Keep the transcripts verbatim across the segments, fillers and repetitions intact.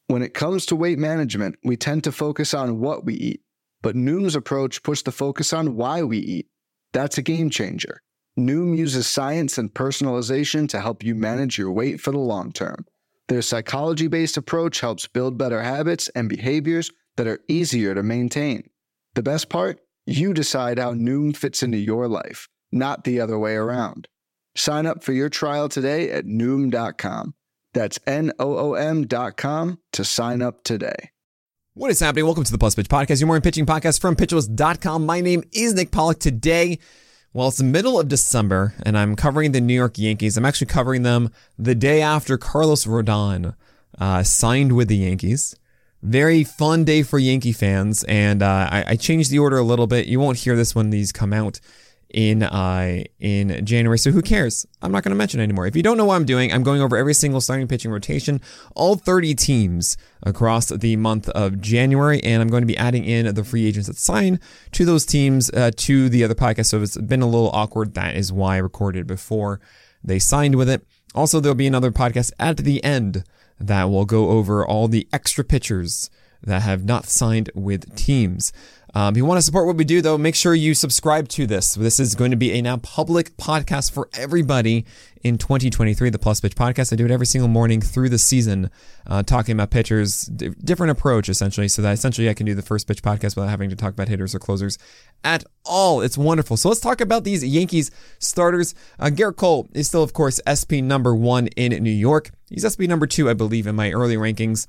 When it comes to weight management, we tend to focus on what we eat, but Noom's approach puts the focus on why we eat. That's a game changer. Noom uses science and personalization to help you manage your weight for the long term. Their psychology-based approach helps build better habits and behaviors that are easier to maintain. The best part? You decide how Noom fits into your life, not the other way around. Sign up for your trial today at Noom dot com. That's N O O M dot com to sign up today. What is happening? Welcome to the Plus Pitch Podcast, your morning pitching podcast from pitch list dot com. My name is Nick Pollack. Today, well, it's the middle of December, and I'm covering the New York Yankees. I'm actually covering them the day after Carlos Rodon uh, signed with the Yankees. Very fun day for Yankee fans, and uh, I, I changed the order a little bit. You won't hear this when these come out in uh, in January, so who cares? I'm not going to mention it anymore. If you don't know what I'm doing, I'm going over every single starting pitching rotation, all thirty teams across the month of January, and I'm going to be adding in the free agents that sign to those teams uh, to the other podcast, so it's been a little awkward. That is why I recorded before they signed with it. Also, there'll be another podcast at the end that will go over all the extra pitchers that have not signed with teams. Um, if you want to support what we do, though, make sure you subscribe to this. This is going to be a now public podcast for everybody in twenty twenty-three, the Plus Pitch Podcast. I do it every single morning through the season, uh, talking about pitchers, d- different approach, essentially, so that essentially I can do the first pitch podcast without having to talk about hitters or closers at all. It's wonderful. So let's talk about these Yankees starters. Uh, Gerrit Cole is still, of course, S P number one in New York. He's S P number two, I believe, in my early rankings.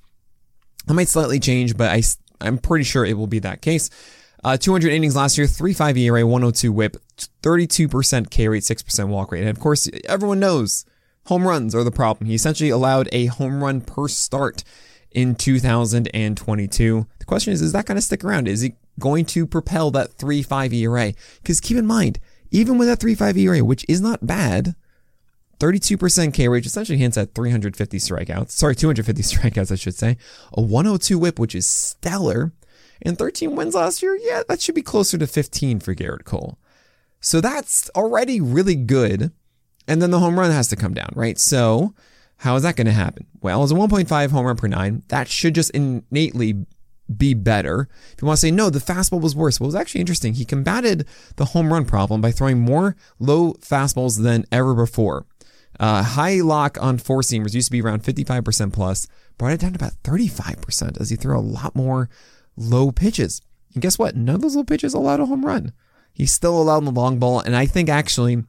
I might slightly change, but I, I'm pretty sure it will be that case. Uh, two hundred innings last year, three point five E R A, one oh two whip, thirty-two percent K rate, six percent walk rate. And of course, everyone knows home runs are the problem. He essentially allowed a home run per start in two thousand twenty-two. The question is, is that going to stick around? Is he going to propel that three point five E R A? Because keep in mind, even with that three point five E R A, which is not bad, thirty-two percent K rate, which essentially hints at three hundred fifty strikeouts. Sorry, two hundred fifty strikeouts, I should say. A one oh two whip, which is stellar. And thirteen wins last year, yeah, that should be closer to fifteen for Gerrit Cole. So that's already really good. And then the home run has to come down, right? So how is that going to happen? Well, as a one point five home run per nine, that should just innately be better. If you want to say, no, the fastball was worse. Well, it was actually interesting. He combated the home run problem by throwing more low fastballs than ever before. Uh, high lock on four seamers used to be around fifty-five percent plus, brought it down to about thirty-five percent as he threw a lot more low pitches. And guess what? None of those low pitches allowed a home run. He's still allowed the long ball. And I think actually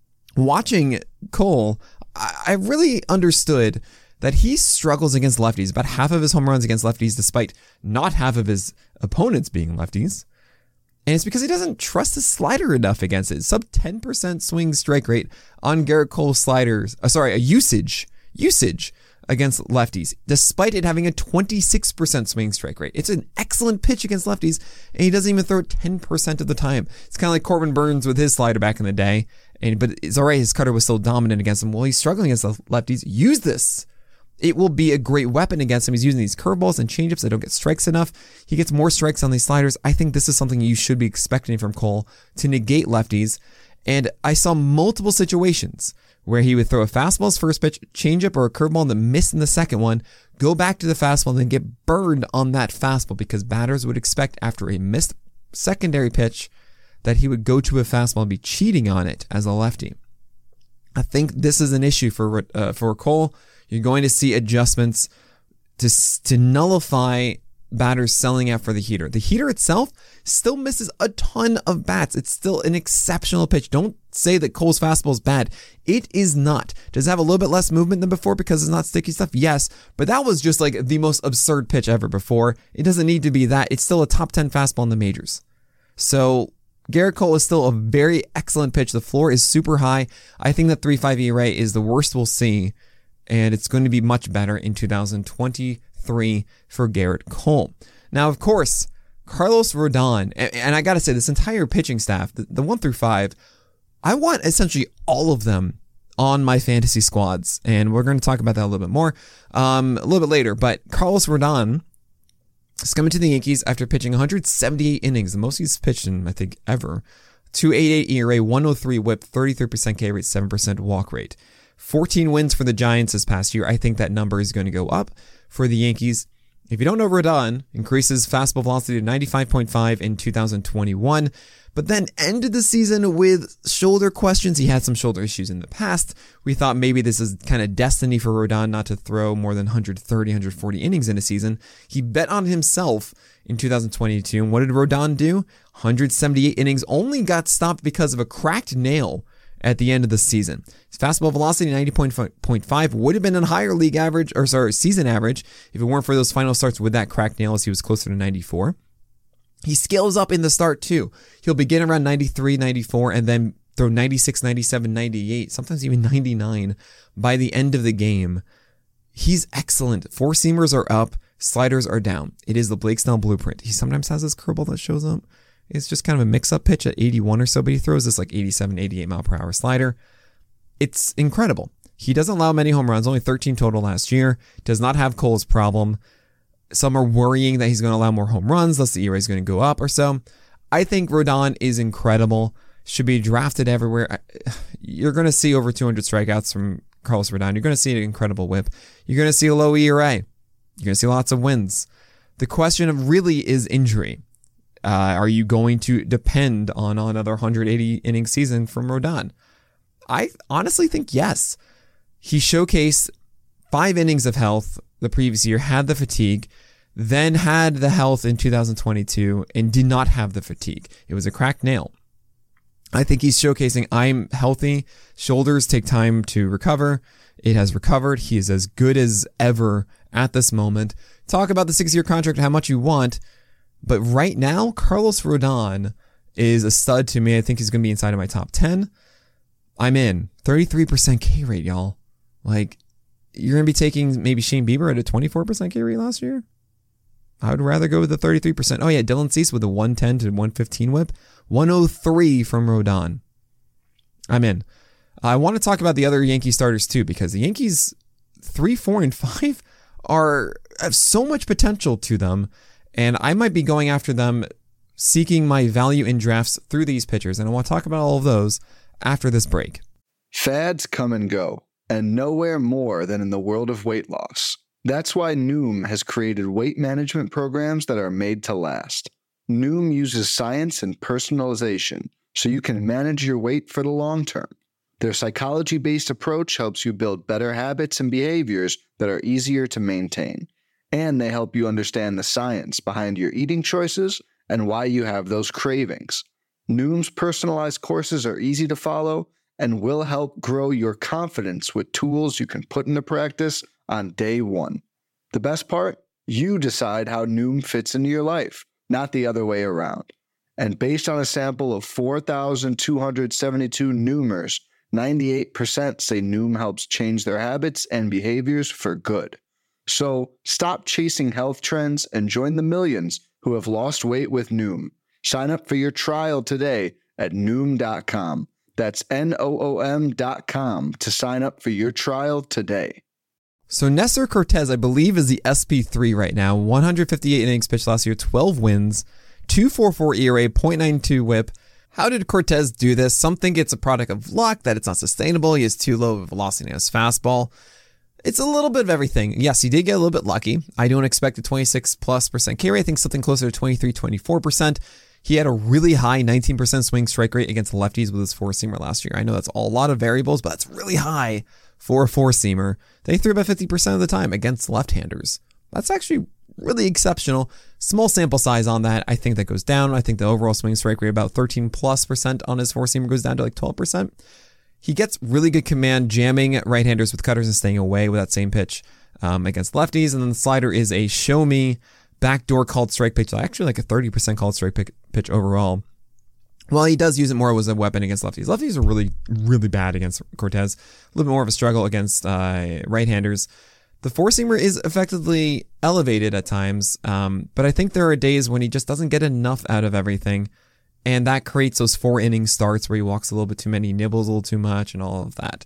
watching Cole, I, I really understood that he struggles against lefties. About half of his home runs against lefties, despite not half of his opponents being lefties. And it's because he doesn't trust his slider enough against it. Sub ten percent swing strike rate on Gerrit Cole's sliders. Uh, sorry, a usage. Usage. Against lefties, despite it having a twenty-six percent swing strike rate. It's an excellent pitch against lefties, and he doesn't even throw it ten percent of the time. It's kind of like Corbin Burns with his slider back in the day, and but it's all right, his cutter was still dominant against him. Well, he's struggling against the lefties. Use this. It will be a great weapon against him. He's using these curveballs and changeups that don't get strikes enough. He gets more strikes on these sliders. I think this is something you should be expecting from Cole to negate lefties, and I saw multiple situations where he would throw a fastball's first pitch, changeup, or a curveball that missed in the second one, go back to the fastball, and then get burned on that fastball because batters would expect after a missed secondary pitch that he would go to a fastball and be cheating on it as a lefty. I think this is an issue for uh, for Cole. You're going to see adjustments to to nullify batters selling out for the heater. The heater itself still misses a ton of bats. It's still an exceptional pitch. Don't say that Cole's fastball is bad. It is not. Does it have a little bit less movement than before because it's not sticky stuff? Yes, but that was just like the most absurd pitch ever before. It doesn't need to be that. It's still a top ten fastball in the majors. So Gerrit Cole is still a very excellent pitch. The floor is super high. I think that three point five E R A is the worst we'll see, and it's going to be much better in two thousand twenty-three for Gerrit Cole. Now, of course, Carlos Rodon, and, and I got to say, this entire pitching staff, the, the one through five, I want essentially all of them on my fantasy squads, and we're going to talk about that a little bit more um, a little bit later. But Carlos Rodon is coming to the Yankees after pitching one hundred seventy-eight innings, the most he's pitched in, I think, ever. two point eight eight E R A, one oh three whip, thirty-three percent K rate, seven percent walk rate. fourteen wins for the Giants this past year. I think that number is going to go up for the Yankees. If you don't know, Rodon increases fastball velocity to ninety-five point five in two thousand twenty-one, but then ended the season with shoulder questions. He had some shoulder issues in the past. We thought maybe this is kind of destiny for Rodon not to throw more than one thirty, one forty innings in a season. He bet on himself in two thousand twenty-two, and what did Rodon do? one seventy-eight innings, only got stopped because of a cracked nail at the end of the season. His fastball velocity, ninety point five, would have been a higher league average, or sorry, season average, if it weren't for those final starts with that cracked nail, as he was closer to ninety-four. He scales up in the start too. He'll begin around ninety-three, ninety-four, and then throw ninety-six, ninety-seven, ninety-eight, sometimes even ninety-nine by the end of the game. He's excellent. Four seamers are up, sliders are down. It is the Blake Snell blueprint. He sometimes has this curveball that shows up. It's just kind of a mix-up pitch at eighty-one or so, but he throws this like eighty-seven, eighty-eight mile per hour slider. It's incredible. He doesn't allow many home runs, only thirteen total last year. Does not have Cole's problem. Some are worrying that he's going to allow more home runs, thus the E R A is going to go up or so. I think Rodon is incredible. Should be drafted everywhere. You're going to see over two hundred strikeouts from Carlos Rodon. You're going to see an incredible whip. You're going to see a low E R A. You're going to see lots of wins. The question of really is injury. Uh, are you going to depend on another one eighty inning season from Rodon? I honestly think yes. He showcased five innings of health the previous year, had the fatigue, then had the health in two thousand twenty-two, and did not have the fatigue. It was a cracked nail. I think he's showcasing I'm healthy. Shoulders take time to recover. It has recovered. He is as good as ever at this moment. Talk about the six-year contract, how much you want. But right now, Carlos Rodon is a stud to me. I think he's going to be inside of my top ten. I'm in. thirty-three percent K rate, y'all. Like, you're going to be taking maybe Shane Bieber at a twenty-four percent K rate last year? I would rather go with the thirty-three percent. Oh, yeah, Dylan Cease with a one ten to one fifteen whip. one oh three from Rodon. I'm in. I want to talk about the other Yankee starters, too, because the Yankees three, four, and five are have so much potential to them. And I might be going after them, seeking my value in drafts through these pitchers. And I want to talk about all of those after this break. Fads come and go, and nowhere more than in the world of weight loss. That's why Noom has created weight management programs that are made to last. Noom uses science and personalization so you can manage your weight for the long term. Their psychology-based approach helps you build better habits and behaviors that are easier to maintain. And they help you understand the science behind your eating choices and why you have those cravings. Noom's personalized courses are easy to follow and will help grow your confidence with tools you can put into practice on day one. The best part? You decide how Noom fits into your life, not the other way around. And based on a sample of four thousand two hundred seventy-two Noomers, ninety-eight percent say Noom helps change their habits and behaviors for good. So stop chasing health trends and join the millions who have lost weight with Noom. Sign up for your trial today at Noom dot com. That's N O O M dot com to sign up for your trial today. So Nestor Cortes, I believe, is the S P three right now. one fifty-eight innings pitched last year, twelve wins, two point four four E R A, point nine two whip. How did Cortes do this? Some think it's a product of luck, that it's not sustainable. He has too low of a velocity on his fastball. It's a little bit of everything. Yes, he did get a little bit lucky. I don't expect a twenty-six plus percent K rate. I think something closer to twenty-three, twenty-four percent. He had a really high nineteen percent swing strike rate against lefties with his four-seamer last year. I know that's a lot of variables, but that's really high for a four-seamer. They threw about fifty percent of the time against left-handers. That's actually really exceptional. Small sample size on that. I think that goes down. I think the overall swing strike rate, about thirteen plus percent on his four-seamer, goes down to like twelve percent. He gets really good command jamming right-handers with cutters and staying away with that same pitch um, against lefties. And then the slider is a show me backdoor called strike pitch. Actually like a thirty percent called strike pitch overall. Well, he does use it more as a weapon against lefties. Lefties are really, really bad against Cortes. A little bit more of a struggle against uh, right-handers. The four-seamer is effectively elevated at times, um, but I think there are days when he just doesn't get enough out of everything. And that creates those four inning starts where he walks a little bit too many, nibbles a little too much, and all of that.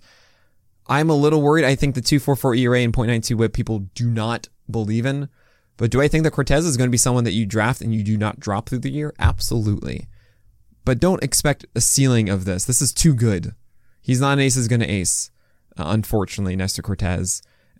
I'm a little worried. I think the two point four four E R A and point nine two whip people do not believe in. But do I think that Cortes is going to be someone that you draft and you do not drop through the year? Absolutely. But don't expect a ceiling of this. This is too good. He's not an ace is going to ace, uh, unfortunately, Nestor Cortes.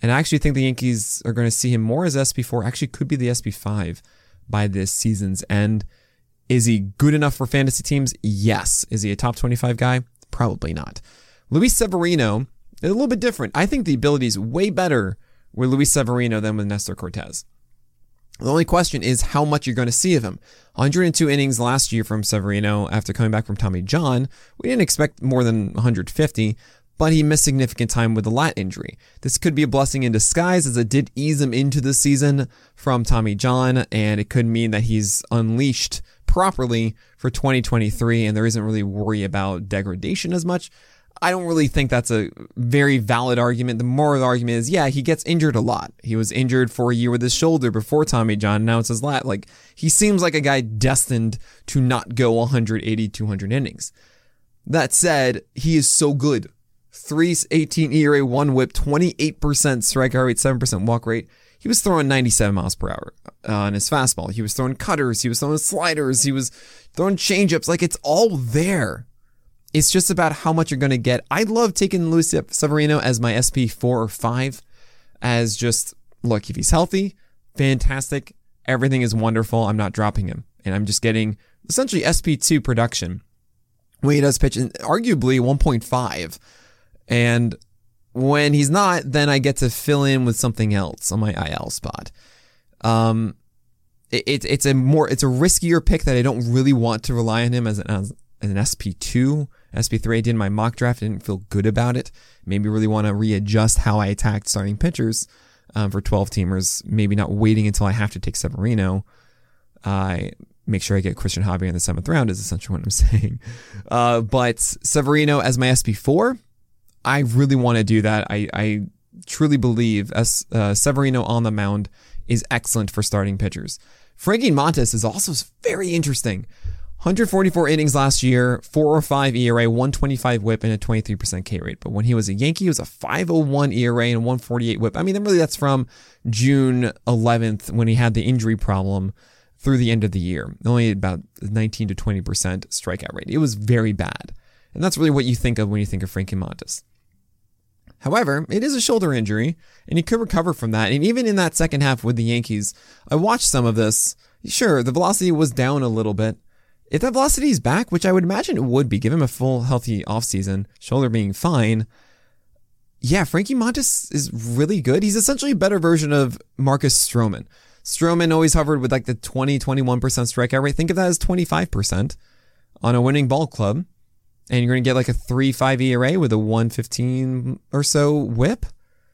And I actually think the Yankees are going to see him more as S P four, actually could be the S P five by this season's end. Is he good enough for fantasy teams? Yes. Is he a top twenty-five guy? Probably not. Luis Severino is a little bit different. I think the ability is way better with Luis Severino than with Nestor Cortes. The only question is how much you're going to see of him. one hundred two innings last year from Severino after coming back from Tommy John. We didn't expect more than one hundred fifty, but he missed significant time with a lat injury. This could be a blessing in disguise, as it did ease him into the season from Tommy John, and it could mean that he's unleashed properly for twenty twenty-three, and there isn't really worry about degradation as much. I don't really think that's a very valid argument. The moral argument is, yeah, he gets injured a lot. He was injured for a year with his shoulder before Tommy John. Now it's his lat. Like, he seems like a guy destined to not go one eighty, two hundred innings. That said, he is so good. three eighteen E R A, one whip, twenty-eight percent strikeout rate, seven percent walk rate. He was throwing ninety-seven miles per hour on his fastball. He was throwing cutters. He was throwing sliders. He was throwing changeups. Like, it's all there. It's just about how much you're going to get. I love taking Luis Severino as my S P four or five, as just, look, if he's healthy, fantastic. Everything is wonderful. I'm not dropping him. And I'm just getting essentially S P two production when he does pitch, in arguably one point five. And when he's not, then I get to fill in with something else on my I L spot. Um, it, it, it's a more, it's a riskier pick that I don't really want to rely on him as an, as, as an S P two. S P three I did in my mock draft. I didn't feel good about it. Maybe really want to readjust how I attacked starting pitchers um, for twelve teamers. Maybe not waiting until I have to take Severino. I uh, make sure I get Christian Javier in the seventh round is essentially what I'm saying. Uh, but Severino as my S P four, I really want to do that. I, I truly believe S, uh, Severino on the mound is excellent for starting pitchers. Frankie Montas is also very interesting. one forty-four innings last year, four oh five E R A, one twenty-five whip, and a twenty-three percent K rate. But when he was a Yankee, it was a five oh one E R A and one forty-eight whip. I mean, really, that's from June eleventh when he had the injury problem through the end of the year. Only about nineteen to twenty percent strikeout rate. It was very bad. And that's really what you think of when you think of Frankie Montas. However, it is a shoulder injury, and he could recover from that. And even in that second half with the Yankees, I watched some of this. Sure, the velocity was down a little bit. If that velocity is back, which I would imagine it would be, give him a full healthy offseason, shoulder being fine, yeah, Frankie Montas is really good. He's essentially a better version of Marcus Stroman. Stroman always hovered with like the twenty, twenty-one percent strikeout rate. Think of that as twenty-five percent on a winning ball club. And you're going to get like a three point five E R A with a one fifteen or so whip.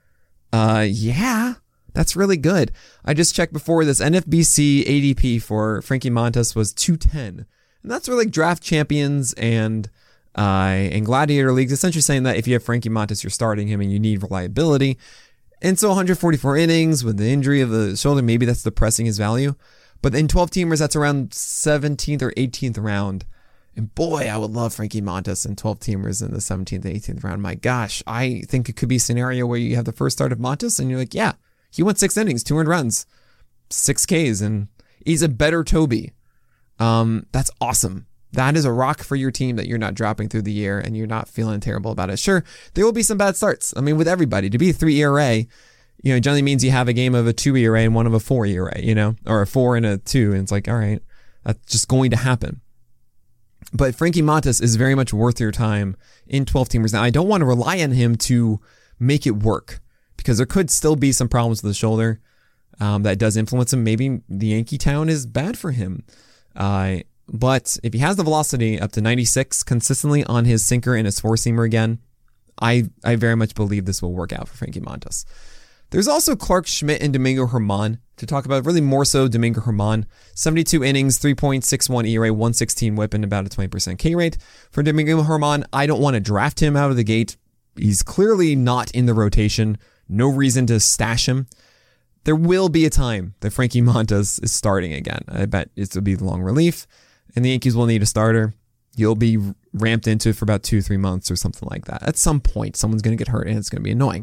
Uh, yeah, that's really good. I just checked before this. N F B C A D P for Frankie Montas was two ten. And that's for like draft champions and uh, and gladiator leagues, essentially saying that if you have Frankie Montas, you're starting him and you need reliability. And so one forty-four innings with the injury of the shoulder, maybe that's depressing his value. But in twelve teamers, that's around seventeenth or eighteenth round. And boy, I would love Frankie Montas in twelve teamers in the seventeenth, eighteenth round. My gosh, I think it could be a scenario where you have the first start of Montas and you're like, yeah, he went six innings, two earned runs, six Ks, and he's a better Toby. Um, that's awesome. That is a rock for your team that you're not dropping through the year and you're not feeling terrible about it. Sure, there will be some bad starts. I mean, with everybody, to be a three E R A, you know, generally means you have a game of a two E R A and one of a four E R A, you know, or a four and a two. And it's like, all right, that's just going to happen. But Frankie Montas is very much worth your time in twelve teamers. Now, I don't want to rely on him to make it work because there could still be some problems with the shoulder um, that does influence him. Maybe the Yankee town is bad for him. Uh, but if he has the velocity up to ninety-six consistently on his sinker and his four-seamer again, I, I very much believe this will work out for Frankie Montas. There's also Clark Schmidt and Domingo Germán to talk about, really more so Domingo Germán. seventy-two innings, three point six one E R A, one sixteen whip, and about a twenty percent K rate. For Domingo Germán, I don't want to draft him out of the gate. He's clearly not in the rotation. No reason to stash him. There will be a time that Frankie Montas is starting again. I bet it will be the long relief, and the Yankees will need a starter. He'll be ramped into it for about two, three months or something like that. At some point, someone's going to get hurt, and it's going to be annoying.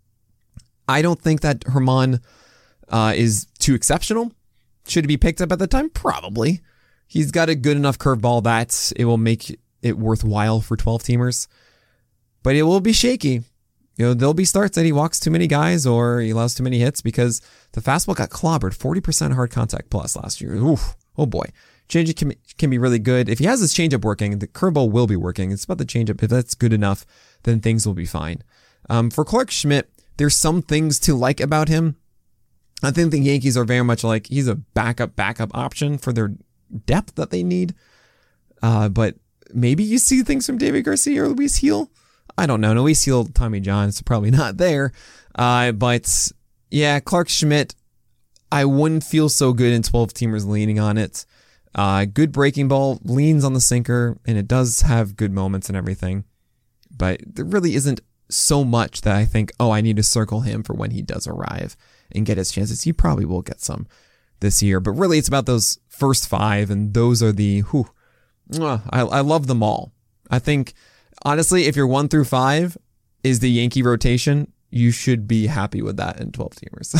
I don't think that Germán uh, is too exceptional. Should he be picked up at the time? Probably. He's got a good enough curveball that it will make it worthwhile for twelve teamers. But it will be shaky. you know, there'll be starts that he walks too many guys or he allows too many hits because the fastball got clobbered, forty percent hard contact plus last year. Oof, oh boy. Changeup can, can be really good. If he has his changeup working, the curveball will be working. It's about the changeup. If that's good enough, then things will be fine. Um, for Clarke Schmidt, there's some things to like about him. I think the Yankees are very much like he's a backup, backup option for their depth that they need. Uh, but maybe you see things from David Garcia or Luis Gil. I don't know. Luis Gil, Tommy John is probably not there. Uh, but yeah, Clarke Schmidt, I wouldn't feel so good in twelve-teamers leaning on it. Uh, good breaking ball, leans on the sinker, and it does have good moments and everything. But there really isn't so much that I think, oh, I need to circle him for when he does arrive and get his chances. He probably will get some this year. But really, it's about those first five, and those are the, whew, I, I love them all. I think, honestly, if you're one through five is the Yankee rotation, you should be happy with that in twelve-teamers.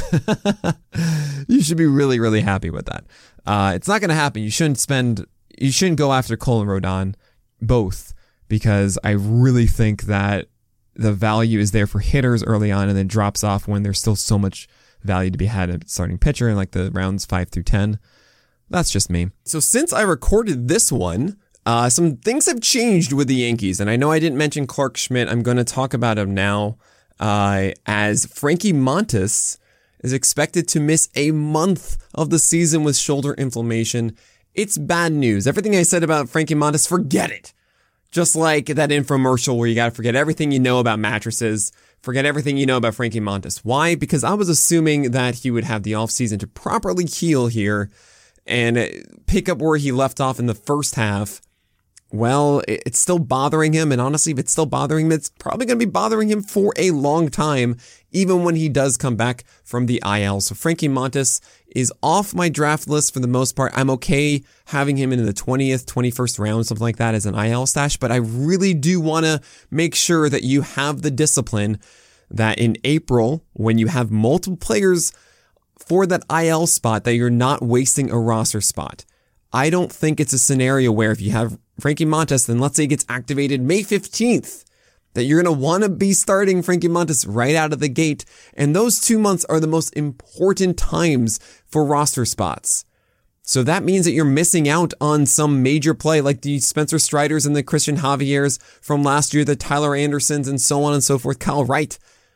You should be really, really happy with that. Uh, it's not going to happen. You shouldn't spend, you shouldn't go after Cole and Rodon both, because I really think that the value is there for hitters early on and then drops off when there's still so much value to be had at starting pitcher in like the rounds five through ten. That's just me. So since I recorded this one, uh, some things have changed with the Yankees. And I know I didn't mention Clarke Schmidt. I'm going to talk about him now, uh, as Frankie Montas is expected to miss a month of the season with shoulder inflammation. It's bad news. Everything I said about Frankie Montas, forget it. Just like that infomercial where you got to forget everything you know about mattresses, forget everything you know about Frankie Montas. Why? Because I was assuming that he would have the offseason to properly heal here and pick up where he left off in the first half. Well, it's still bothering him. And honestly, if it's still bothering him, it's probably going to be bothering him for a long time, even when he does come back from the I L. So Frankie Montas is off my draft list for the most part. I'm okay having him in the twentieth, twenty-first round, something like that as an I L stash. But I really do want to make sure that you have the discipline that in April, when you have multiple players for that I L spot, that you're not wasting a roster spot. I don't think it's a scenario where if you have Frankie Montas, then let's say he gets activated May fifteenth, that you're going to want to be starting Frankie Montas right out of the gate. And those two months are the most important times for roster spots. So that means that you're missing out on some major play like the Spencer Striders and the Christian Javier's from last year, the Tyler Andersons and so on and so forth, Kyle Wright.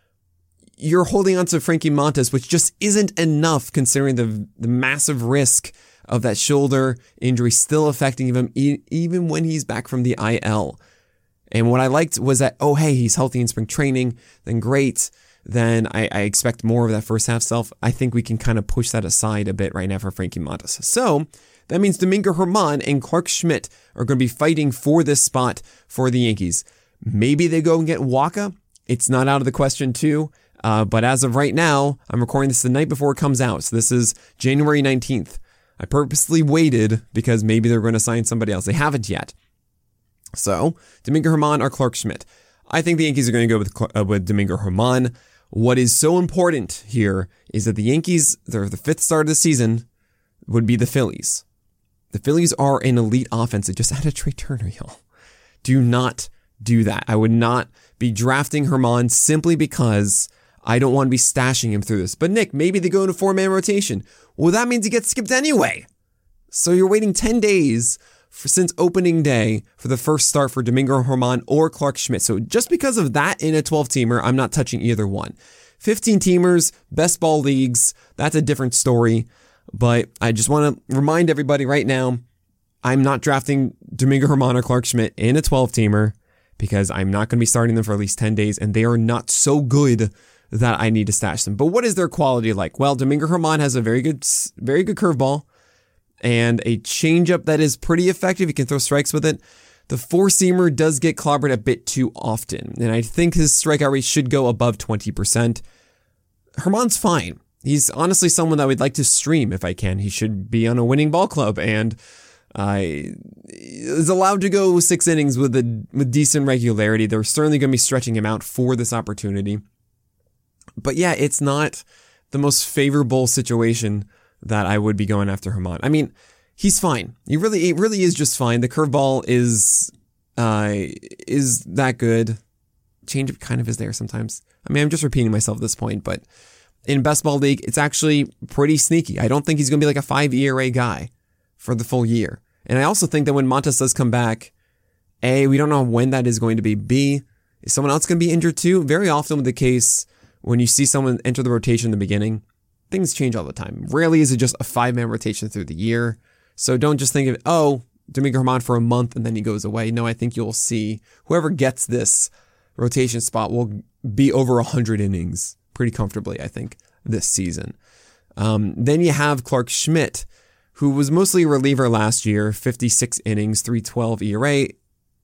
You're holding on to Frankie Montas, which just isn't enough considering the, the massive risk of that shoulder injury still affecting him e- even when he's back from the I L. And what I liked was that, oh, hey, he's healthy in spring training, then great. Then I, I expect more of that first half self. I think we can kind of push that aside a bit right now for Frankie Montas. So that means Domingo Germán and Clarke Schmidt are going to be fighting for this spot for the Yankees. Maybe they go and get Wacha. It's not out of the question too. Uh, but as of right now, I'm recording this the night before it comes out. So this is January nineteenth. I purposely waited because maybe they're going to sign somebody else. They haven't yet. So, Domingo Germán or Clarke Schmidt. I think the Yankees are going to go with uh, with Domingo Germán. What is so important here is that the Yankees, they're the fifth start of the season, would be the Phillies. The Phillies are an elite offense. They just added Trey Turner, y'all. Do not do that. I would not be drafting Germán simply because I don't want to be stashing him through this. But Nick, maybe they go into four-man rotation. Well, that means he gets skipped anyway. So you're waiting ten days for, since opening day for the first start for Domingo Germán or Clarke Schmidt. So just because of that in a twelve-teamer, I'm not touching either one. fifteen-teamers, best ball leagues, that's a different story. But I just want to remind everybody right now, I'm not drafting Domingo Germán or Clarke Schmidt in a twelve-teamer because I'm not going to be starting them for at least ten days, and they are not so good that I need to stash them. But what is their quality like? Well, Domingo Germán has a very good, very good curveball and a changeup that is pretty effective. He can throw strikes with it. The four-seamer does get clobbered a bit too often, and I think his strikeout rate should go above twenty percent. Germán's fine. He's honestly someone that I would like to stream if I can. He should be on a winning ball club and uh, is allowed to go six innings with a with decent regularity. They're certainly going to be stretching him out for this opportunity. But yeah, it's not the most favorable situation that I would be going after Germán. I mean, he's fine. He really, he really is just fine. The curveball is, uh, is that good. changeup kind of is there sometimes. I mean, I'm just repeating myself at this point, but in Best Ball League, it's actually pretty sneaky. I don't think he's going to be like a five E R A guy for the full year. And I also think that when Montas does come back, A, we don't know when that is going to be. B, is someone else going to be injured too? Very often with the case, when you see someone enter the rotation in the beginning, things change all the time. Rarely is it just a five-man rotation through the year. So don't just think of, oh, Domingo Germán for a month and then he goes away. No, I think you'll see whoever gets this rotation spot will be over one hundred innings pretty comfortably, I think, this season. Um, then you have Clarke Schmidt, who was mostly a reliever last year, fifty-six innings, three twelve E R A,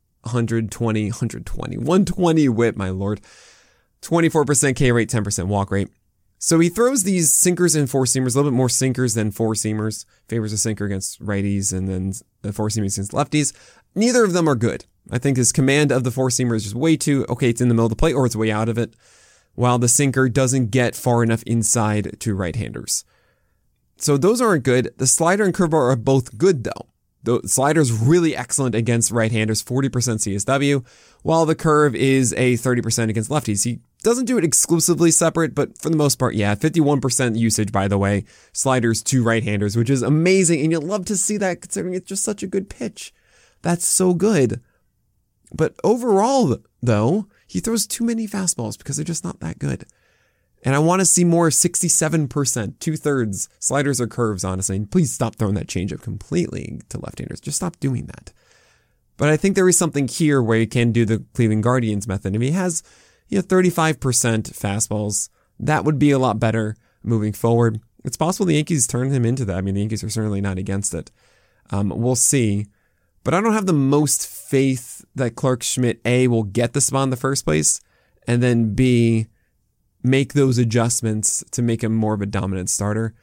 one twenty, one twenty, one twenty whip, my lord, twenty-four percent K rate, ten percent walk rate. So he throws these sinkers and four-seamers, a little bit more sinkers than four-seamers, favors a sinker against righties and then the four-seamers against lefties. Neither of them are good. I think his command of the four-seamer is just way too, okay, it's in the middle of the plate or it's way out of it, while the sinker doesn't get far enough inside to right-handers. So those aren't good. The slider and curveball are both good, though. The slider's really excellent against right-handers, forty percent C S W, while the curve is a thirty percent against lefties. He doesn't do it exclusively separate, but for the most part, yeah, fifty-one percent usage, by the way, sliders to right-handers, which is amazing, and you'll love to see that considering it's just such a good pitch. That's so good. But overall, though, he throws too many fastballs because they're just not that good. And I want to see more sixty-seven percent, two-thirds sliders or curves, honestly. And please stop throwing that changeup completely to left-handers. Just stop doing that. But I think there is something here where he can do the Cleveland Guardians method. If he has, you know, thirty-five percent fastballs, that would be a lot better moving forward. It's possible the Yankees turn him into that. I mean, the Yankees are certainly not against it. Um, we'll see. But I don't have the most faith that Clarke Schmidt, A, will get the spot in the first place, and then B, make those adjustments to make him more of a dominant starter.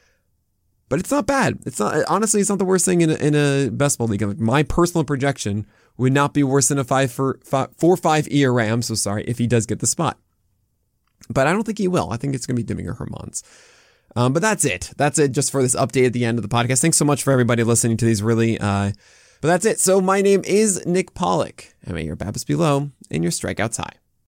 But it's not bad. It's not, honestly, it's not the worst thing in a, in a best ball league. Like, my personal projection would not be worse than a five for five, four five E R A. I'm so sorry if he does get the spot. But I don't think he will. I think it's going to be Domingo Germán's. Um, but that's it. That's it just for this update at the end of the podcast. Thanks so much for everybody listening to these really, uh, but that's it. So my name is Nick Pollack, and may your BABIPs be low and your strikeouts high.